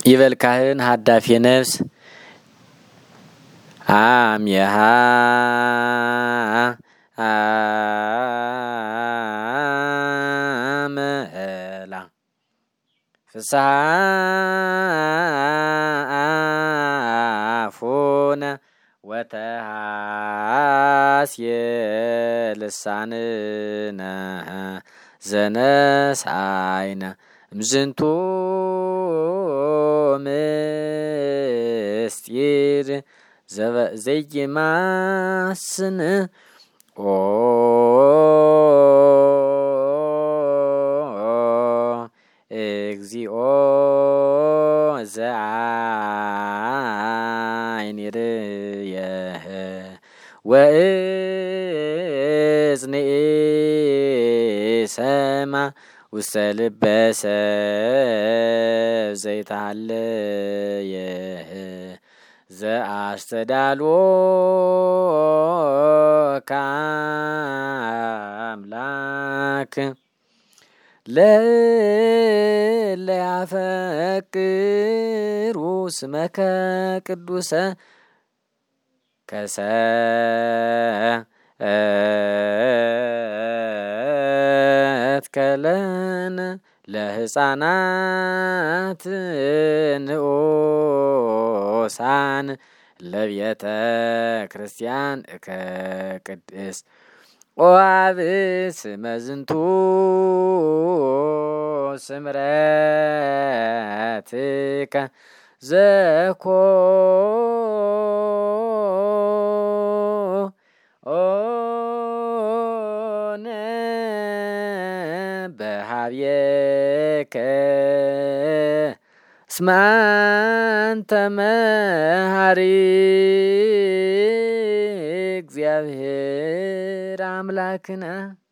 ይበል ካህን ሀዳፊ ነፍስ አምየሃ አመላ ፍስሐ አፉነ ወተሃስየ ልሳንነ ዘነሳይነ እምዝንቱ ምስጢር ዘይማስን ኦ እግዚኦ ዘአይንርየ ወእዝኒ ሰማ ውስተ ልበ ሰብ ዘይታለየ ዘአስተዳልዎ ከአምላክ ለያፈቅሩ ስመከ ቅዱሰ ከለነ ለሕፃናት ንዑሳን ለቤተ ክርስቲያን ከቅድስ ኦአብስ መዝንቱ ስምረትከ ዘኮነ በሃብየከ እስመ አንተ መሐሪ እግዚአብሔር አምላክነ